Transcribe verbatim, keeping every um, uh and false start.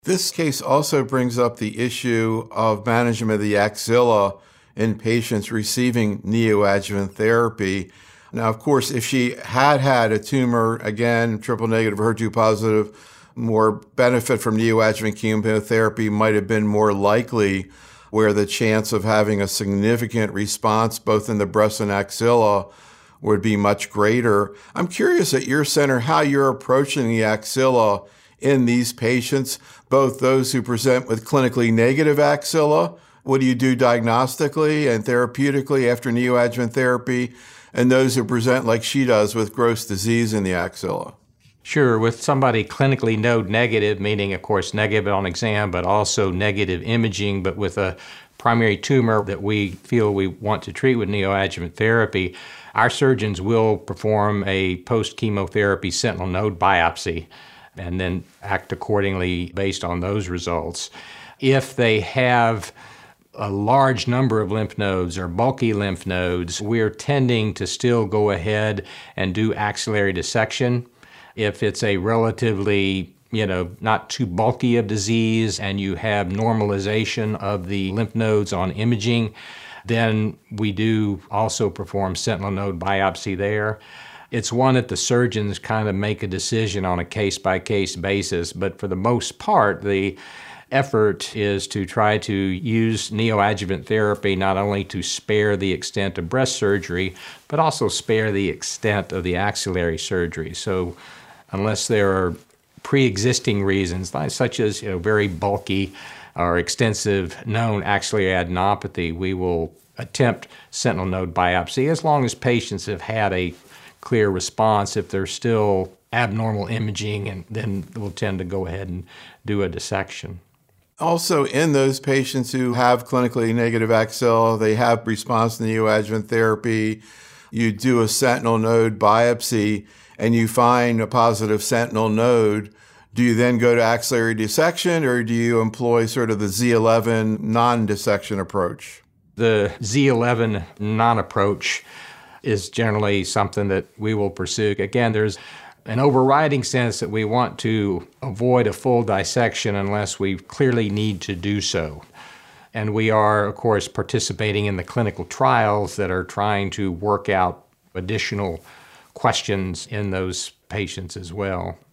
This case also brings up the issue of management of the axilla in patients receiving neoadjuvant therapy. Now, of course, if she had had a tumor, again, triple negative, H E R two positive, more benefit from neoadjuvant chemotherapy might have been more likely, where the chance of having a significant response both in the breast and axilla would be much greater. I'm curious at your center how you're approaching the axilla in these patients, both those who present with clinically negative axilla, what do you do diagnostically and therapeutically after neoadjuvant therapy, and those who present like she does with gross disease in the axilla? Sure. With somebody clinically node negative, meaning, of course, negative on exam, but also negative imaging, but with a primary tumor that we feel we want to treat with neoadjuvant therapy, our surgeons will perform a post-chemotherapy sentinel node biopsy and then act accordingly based on those results. If they have a large number of lymph nodes or bulky lymph nodes, we're tending to still go ahead and do axillary dissection. If it's a relatively, you know, not too bulky of disease and you have normalization of the lymph nodes on imaging, then we do also perform sentinel node biopsy there. It's one that the surgeons kind of make a decision on a case-by-case basis, but for the most part, the effort is to try to use neoadjuvant therapy not only to spare the extent of breast surgery, but also spare the extent of the axillary surgery. So unless there are pre-existing reasons, such as, you know, very bulky or extensive known axillary adenopathy, we will attempt sentinel node biopsy as long as patients have had a clear response. If there's still abnormal imaging, and then we'll tend to go ahead and do a dissection. Also, in those patients who have clinically negative axilla, they have response to neoadjuvant therapy, you do a sentinel node biopsy and you find a positive sentinel node. Do you then go to axillary dissection, or do you employ sort of the Z eleven non-dissection approach? The Z eleven non-approach is generally something that we will pursue. Again, there's an overriding sense that we want to avoid a full dissection unless we clearly need to do so. And we are, of course, participating in the clinical trials that are trying to work out additional questions in those patients as well.